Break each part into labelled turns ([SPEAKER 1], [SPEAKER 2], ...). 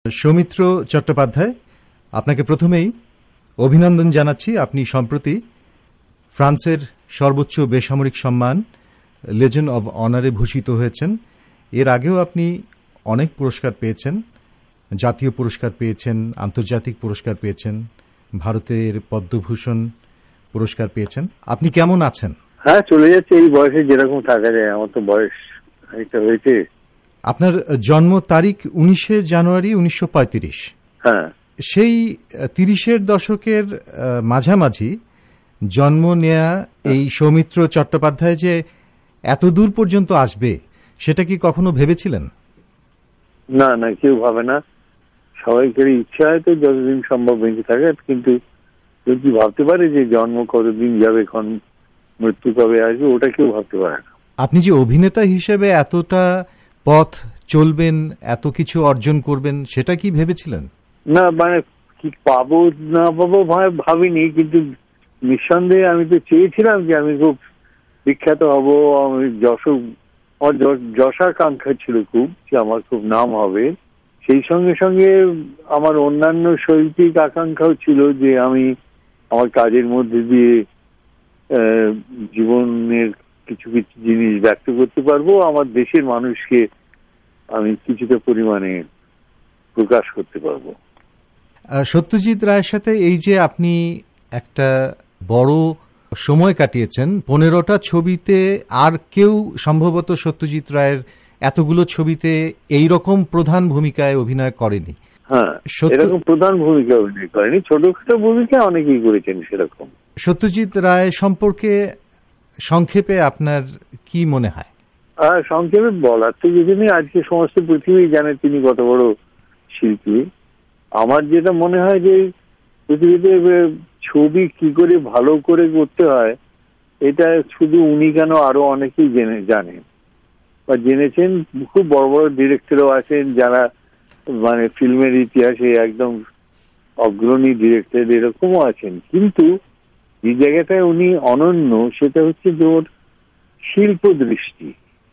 [SPEAKER 1] সৌমিত্র চট্টোপাধ্যায়, আপনাকে প্রথমেই অভিনন্দন জানাচ্ছি। আপনি সম্প্রতি ফ্রান্সের সর্বোচ্চ বেসামরিক সম্মান লেজেন্ড অব অনারে ভূষিত হয়েছেন। এর আগেও আপনি অনেক পুরস্কার পেয়েছেন, জাতীয় পুরস্কার পেয়েছেন, আন্তর্জাতিক পুরস্কার পেয়েছেন, ভারতের পদ্মভূষণ পুরস্কার পেয়েছেন। আপনি কেমন আছেন?
[SPEAKER 2] হ্যাঁ, চলে যাচ্ছে এই বয়সে যেরকম থাকা যায়। আমার তো বয়স এটা হয়েছে।
[SPEAKER 1] আপনার জন্ম তারিখ 19 জানুয়ারি 1935।
[SPEAKER 2] হ্যাঁ,
[SPEAKER 1] সেই 30-এর দশকের মাঝামাঝি জন্ম নেয়া এই সৌমিত্র চট্টোপাধ্যায় যে এত দূর পর্যন্ত আসবে, সেটা কি কখনো ভেবেছিলেন?
[SPEAKER 2] না না, কেউ ভাবে না। সবাইকার ইচ্ছা হয় তো যতদিন সম্ভব বেঁচে থাকে, কিন্তু কেউ কি ভাবতে পারে যে জন্ম কতদিন যাবে, মৃত্যু কবে আসবে, ওটা কেউ ভাবতে পারে না।
[SPEAKER 1] আপনি যে অভিনেতা হিসেবে এতটা পথ চলবেন, এত কিছু অর্জন করবেন, সেটা কি ভেবেছিলেন?
[SPEAKER 2] না, মানে কি পাবো না পাবো ভাবিনি, কিন্তু নিঃসন্দেহে আমি তো চেয়েছিলাম যে আমি খুব বিখ্যাত হব। আমি যশাকাঙ্ক্ষা ছিল খুব, যে আমার খুব নাম হবে। সেই সঙ্গে সঙ্গে আমার অন্যান্য শৈল্পিক আকাঙ্ক্ষাও ছিল যে আমি আমার কাজের মধ্যে দিয়ে জীবনের কিছু কিছু জিনিস ব্যক্ত করতে পারবো, আমার দেশের মানুষকে আমি কিছুটা পরিমাণে প্রকাশ করতে পারবো।
[SPEAKER 1] সত্যজিৎ রায়ের সাথে এই যে আপনি একটা বড় সময় কাটিয়েছেন, 15টা ছবিতে, আর কেউ সম্ভবত সত্যজিৎ রায়ের এতগুলো ছবিতে এই রকম প্রধান ভূমিকায় অভিনয় করেনি।
[SPEAKER 2] হ্যাঁ, এরকম প্রধান ভূমিকা অভিনয় করেনি, ছোটখাটো ভূমিকা অনেকেই করেছেন সেরকম।
[SPEAKER 1] সত্যজিৎ রায় সম্পর্কে সংক্ষেপে আপনার কি মনে হয়?
[SPEAKER 2] সংক্ষেপে বলার তো কিছু নেই, আজকে সমস্ত পৃথিবী জানে তিনি কত বড় শিল্পী। আমার যেটা মনে হয় যে পৃথিবীতে ছবি কি করে ভালো করে করতে হয়, এটা শুধু উনি কেন, আরো অনেকেই জানেন বা জেনেছেন। খুব বড় বড় ডিরেক্টরও আছেন যারা মানে ফিল্মের ইতিহাসে একদম অগ্রণী ডিরেক্টর, এরকমও আছেন। কিন্তু যে জায়গাটায় উনি অনন্য, সেটা হচ্ছে যে ওর শিল্প দৃষ্টি।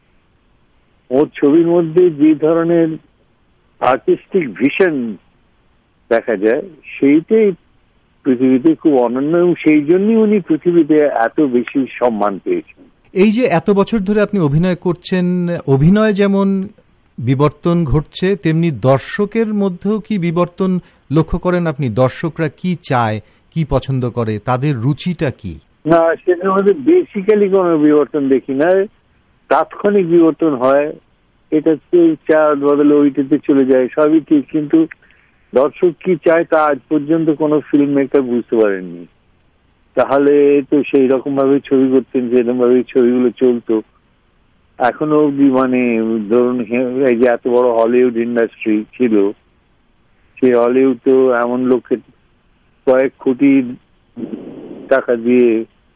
[SPEAKER 2] ওর ছবির মধ্যে যে ধরনের আর্টিস্টিক ভিশন দেখা যায়, সেইটাই পৃথিবীতে খুব অনন্য, এবং সেই জন্যই উনি পৃথিবীতে এত বেশি সম্মান পেয়েছেন।
[SPEAKER 1] এই যে এত বছর ধরে আপনি অভিনয় করছেন, অভিনয় যেমন বিবর্তন ঘটছে, তেমনি দর্শকের মধ্যেও কি বিবর্তন লক্ষ্য করেন আপনি? দর্শকরা কি চায়, কি পছন্দ করে, তাদের রুচিটা কি?
[SPEAKER 2] না, সেটার মধ্যে বেসিক্যালি কোনো বিবর্তন দেখি না। তাৎক্ষণিক বিবর্তন হয়, এটা চার বদলে ওইটাতে চলে যায়, সবই ঠিক। কিন্তু দর্শক কি চায় তা আজ পর্যন্ত কোনো ফিল্ম মেকার বুঝতে পারেননি। তাহলে তো সেই রকম ভাবে ছবি করতেন, যেরকম ভাবে ছবিগুলো চলতো। এখনো অব্দি মানে ধরুন, এই যে এত বড় হলিউড ইন্ডাস্ট্রি ছিল, সেই হলিউড তো এমন লোককে কয়েক কোটি টাকা দিয়ে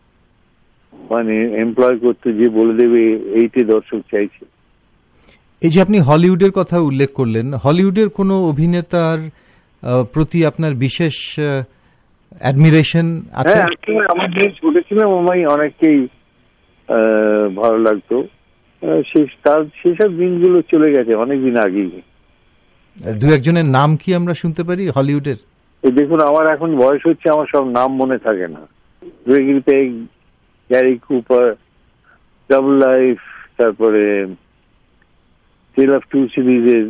[SPEAKER 2] মানে এমপ্লয় করতে, যে বলে দেবে এইটি দর্শক চাইছে।
[SPEAKER 1] এই যে আপনি হলিউডের কথা উল্লেখ করলেন, হলিউডের কোনো অভিনেতার প্রতি আপনার বিশেষ অ্যাডমিরেশন আছে?
[SPEAKER 2] হ্যাঁ, আমার যে ছোট ছিলাম আমায় অনেককেই ভালো লাগতো। সেসব দিনগুলো চলে গেছে অনেকদিন আগেই।
[SPEAKER 1] দু একজনের নাম কি আমরা শুনতে পারি হলিউডের?
[SPEAKER 2] দেখুন, আমার এখন বয়স হচ্ছে, আমার সব নাম মনে থাকে না। Gregory Peck, Gary Cooper, double life, তারপরে টেল অফ টু সিরিজের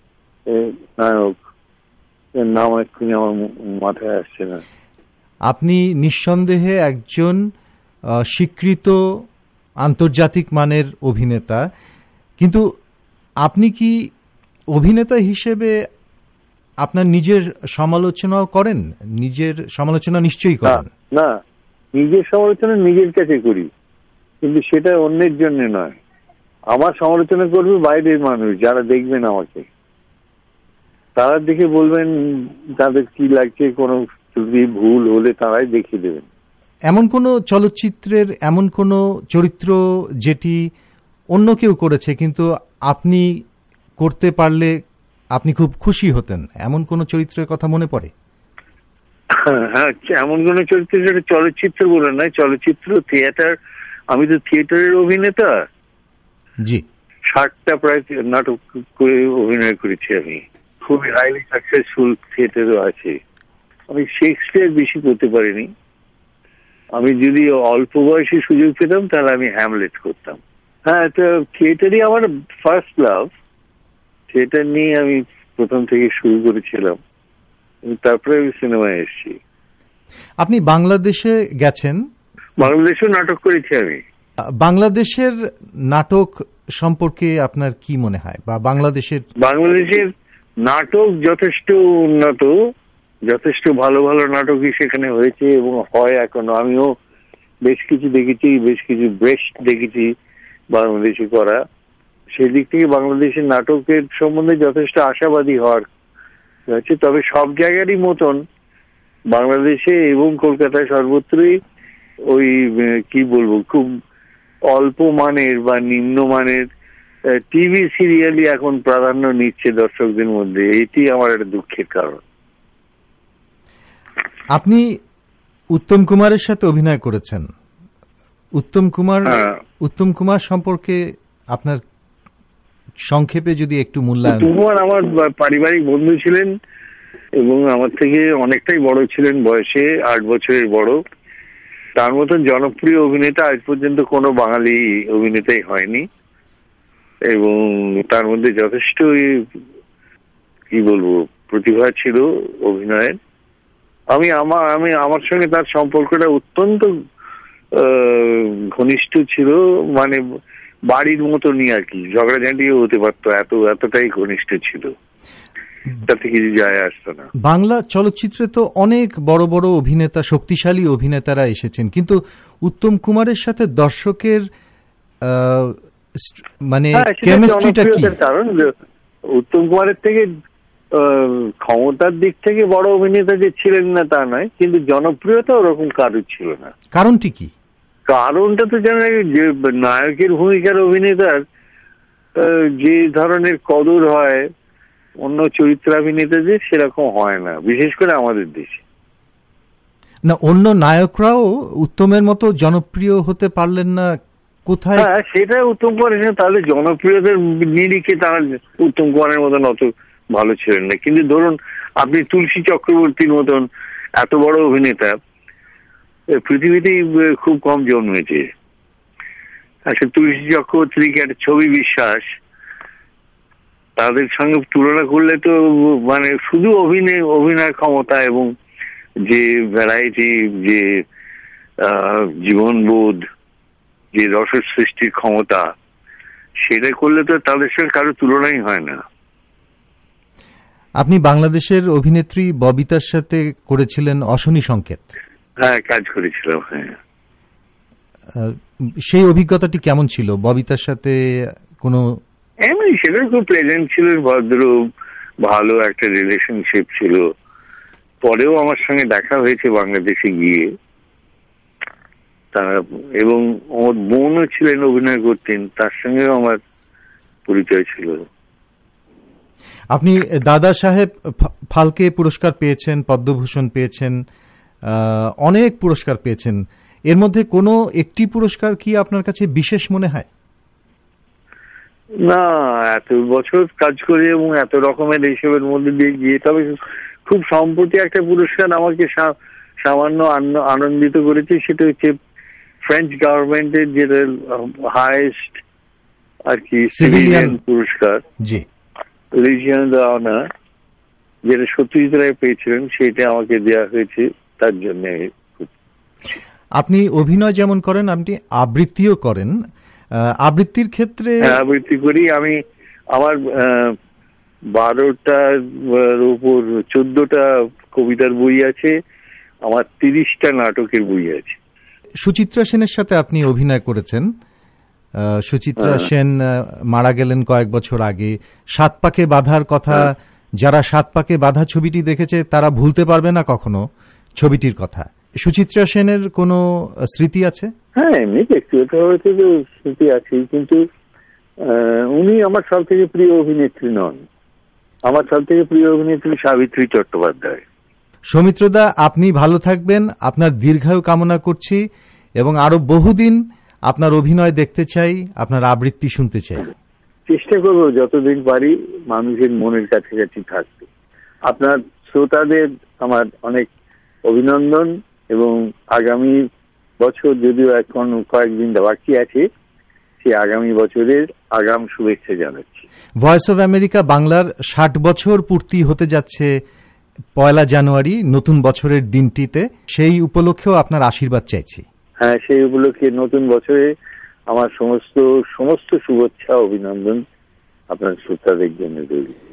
[SPEAKER 2] নায়ক, নাম এক্ষুনি আমার মাথায় আসছে না।
[SPEAKER 1] আপনি নিঃসন্দেহে একজন স্বীকৃত আন্তর্জাতিক মানের অভিনেতা, কিন্তু আপনি কি অভিনেতা হিসেবে আপনার নিজের সমালোচনাও করেন? নিজের সমালোচনা নিশ্চয়ই করেন।
[SPEAKER 2] না, নিজের সমালোচনা নিজের কাছে করি, কিন্তু সেটা অন্যের জন্য নয়। আমার সমালোচনা করবে বাইরের মানুষ, যারা দেখবেন আমাকে, তারা দেখে বলবেন তাদের কি লাগছে, কোনো যদি ভুল হলে তারাই দেখিয়ে দেবেন।
[SPEAKER 1] এমন কোনো চলচ্চিত্রের এমন কোনো চরিত্র যেটি অন্য কেউ করেছে কিন্তু আপনি করতে পারলে আপনি খুব খুশি হতেন, এমন কোন চরিত্রের কথা মনে পড়ে?
[SPEAKER 2] হ্যাঁ, এমন কোন চরিত্র, যেটা চলচ্চিত্র বলে নয়, চলচ্চিত্র, থিয়েটার। আমি তো থিয়েটারের অভিনেতা।
[SPEAKER 1] জি,
[SPEAKER 2] 60টা প্রায় নাটক করে অভিনয় করেছি আমি। খুবই হাইলি সাকসেসফুল থিয়েটারও আছে। আমি শেক্সপিয়ার বেশি করতে পারিনি। আমি যদি অল্প বয়সে সুযোগ পেতাম তাহলে আমি হ্যামলেট করতাম। হ্যাঁ, তো থিয়েটারই আমার ফার্স্ট লাভ। থিয়েটার নিয়ে আমি প্রথম থেকে শুরু করেছিলাম, তারপরে আমি সিনেমায় এসেছি।
[SPEAKER 1] আপনি বাংলাদেশে গেছেন,
[SPEAKER 2] বাংলাদেশেও নাটক করেছি আমি।
[SPEAKER 1] বাংলাদেশের নাটক সম্পর্কে আপনার কি মনে হয়, বা বাংলাদেশের
[SPEAKER 2] নাটক যথেষ্ট উন্নত, যথেষ্ট ভালো ভালো নাটকই সেখানে হয়েছে এবং হয় এখনো। আমিও বেশ কিছু দেখেছি, বেশ কিছু বেস্ট দেখেছি বাংলাদেশে করা। সেই দিক থেকে বাংলাদেশের নাটকের সম্বন্ধে যথেষ্ট আশাবাদী হওয়ার আছে। তবে সব জায়গারই মতন বাংলাদেশে এবং কলকাতায় সর্বত্রই ওই কি বলবো, খুব অল্প মানের বা নিম্নমানের টিভি সিরিয়ালই এখন প্রাধান্য নিচ্ছে দর্শকদের মধ্যে। এটি আমার একটা দুঃখের কারণ।
[SPEAKER 1] আপনি উত্তম কুমারের সাথে অভিনয় করেছেন। উত্তম কুমার সম্পর্কে আপনার সংক্ষেপে যদি একটু মূল্যায়ন।
[SPEAKER 2] উত্তম কুমার আমার পারিবারিক বন্ধু ছিলেন এবং আমার থেকে অনেকটাই বড় ছিলেন, বয়সে 8 বছরের বড়। তার মতন জনপ্রিয় অভিনেতা আজ পর্যন্ত কোনো বাঙালি অভিনেতাই হয়নি এবং তার মধ্যে যথেষ্ট কি বলবো প্রতিভা ছিল অভিনয়ের। আমার সঙ্গে তার সম্পর্কটা অত্যন্ত ঘনিষ্ঠ ছিল, মানে বাড়ির মতনই আর কি, ঝগড়াঝাঁটিও হতে পারতো, এতটাই ঘনিষ্ঠ ছিল, তাতে কিছু যায় আসতো না।
[SPEAKER 1] বাংলা চলচ্চিত্রে তো অনেক বড় বড় অভিনেতা, শক্তিশালী অভিনেতারা এসেছেন, কিন্তু উত্তম কুমারের সাথে দর্শকের মানে কেমিস্ট্রিটা কি?
[SPEAKER 2] কারণ উত্তম কুমারের থেকে ক্ষমতার দিক থেকে বড় অভিনেতা যে ছিলেন না তা নয়, কিন্তু জনপ্রিয়তা ওরকম কারোর ছিল না।
[SPEAKER 1] কারণটি কি?
[SPEAKER 2] কারণটা তো জানেন, যে নায়কের ভূমিকার অভিনেতার যে ধরনের কদর হয় অন্য চরিত্রাভিনেতাদের সেরকম হয় না, বিশেষ করে আমাদের দেশে।
[SPEAKER 1] না, অন্য নায়করাও উত্তমের মতো জনপ্রিয় হতে পারলেন না কোথায়?
[SPEAKER 2] হ্যাঁ, সেটা উত্তম কুমার, তাহলে জনপ্রিয়তার নিরিখে তারা উত্তম কুমারের মতন অত ভালো ছিলেন না। কিন্তু ধরুন আপনি তুলসী চক্রবর্তীর মতন এত বড় অভিনেতা পৃথিবীতেই খুব কম জন্মেছে। আচ্ছা, তুলসী চক্রবর্তীকে একটা ছবি বিশ্বাস, তাদের সঙ্গে তুলনা করলে তো মানে শুধু অভিনয় ক্ষমতা এবং যে ভ্যারাইটি, যে জীবনবোধ, যে রস সৃষ্টির ক্ষমতা, সেটা করলে তো তাদের সঙ্গে কারো তুলনাই হয় না।
[SPEAKER 1] আপনি বাংলাদেশের অভিনেত্রী ববিতার সাথে করেছিলেন অশনি সংকেত।
[SPEAKER 2] হ্যাঁ, কাজ করেছিলাম। হ্যাঁ,
[SPEAKER 1] সেই অভিজ্ঞতাটি কেমন ছিল? ববিতার সাথে কোনো
[SPEAKER 2] এমনি সেটা খুব প্লেজেন্ট ছিল, ভদ্র, ভালো একটা রিলেশনশিপ ছিল। পরেও আমার সঙ্গে দেখা হয়েছে বাংলাদেশে গিয়ে, এবং ওর বোনও ছিলেন, অভিনয় করতেন, তার সঙ্গেও আমার পরিচয় ছিল।
[SPEAKER 1] আপনি দাদা সাহেব ফালকে পুরস্কার পেয়েছেন, পদ্মভূষণ পেয়েছেন, অনেক পুরস্কার পেয়েছেন। এর মধ্যে কোনো একটি পুরস্কার কি আপনার কাছে বিশেষ মনে হয়?
[SPEAKER 2] না, এত বছর কাজ করে এবং এত রকমের এইসবের মধ্যে দিয়ে গিয়ে, তবে খুব সম্প্রতি একটা পুরস্কার আমাকে সামান্য আনন্দিত করেছে। সেটা হচ্ছে ফ্রেঞ্চ গভর্নমেন্টের যেটা হাইয়েস্ট আর কি সিভিলিয়ান পুরস্কার, জি, লিজিয়ন অনার, যেটা সত্যজিৎ রায় পেয়েছিলেন, সেটা আমাকে দেওয়া হয়েছে। তার জন্য
[SPEAKER 1] আপনি অভিনয় যেমন করেন, আপনি আবৃত্তিও করেন। আবৃত্তির ক্ষেত্রে?
[SPEAKER 2] আবৃত্তি করি আমি। আমার 12টার উপর 14টা কবিতার বই আছে, আমার 30টা নাটকের বই আছে।
[SPEAKER 1] সুচিত্রা সেনের সাথে আপনি অভিনয় করেছেন। সুচিত্রা সেন মারা গেলেন কয়েক বছর আগে। 7 পাকে বাঁধার কথা, যারা 7 পাকে বাঁধা ছবিটি দেখেছে তারা ভুলতে পারবে না কখনো ছবিটির কথা। সুচিত্রা সেনের কোনো স্মৃতি আছে?
[SPEAKER 2] হ্যাঁ, এমনি ব্যক্তিগতভাবে তো স্মৃতি আছেই, কিন্তু উনি আমার সব থেকে প্রিয় অভিনেত্রী নন। আমার সব থেকে প্রিয় অভিনেত্রী সাবিত্রী চট্টোপাধ্যায়।
[SPEAKER 1] সৌমিত্রদা, আপনি ভালো থাকবেন, আপনার দীর্ঘায়ু কামনা করছি এবং আরো বহুদিন আপনার অভিনয় দেখতে চাই, আপনার আবৃত্তি শুনতে চাই।
[SPEAKER 2] চেষ্টা করবো যতদিন পারি মানুষের মনের কাছাকাছি থাকতে। আপনার শ্রোতাদের আমার অনেক অভিনন্দন, এবং আগামী বছর যদিও এখন কয়েকদিন বাকি আছে, সেই আগামী বছরের আগাম শুভেচ্ছা জানাচ্ছি।
[SPEAKER 1] ভয়েস অব আমেরিকা বাংলার 60 বছর পূর্তি হতে যাচ্ছে 1 জানুয়ারি, নতুন বছরের দিনটিতে। সেই উপলক্ষেও আপনার আশীর্বাদ চাইছি।
[SPEAKER 2] হ্যাঁ, সেই উপলক্ষে নতুন বছরে আমার সমস্ত শুভেচ্ছা অভিনন্দন আপনার শ্রোতাদের জন্য রইল।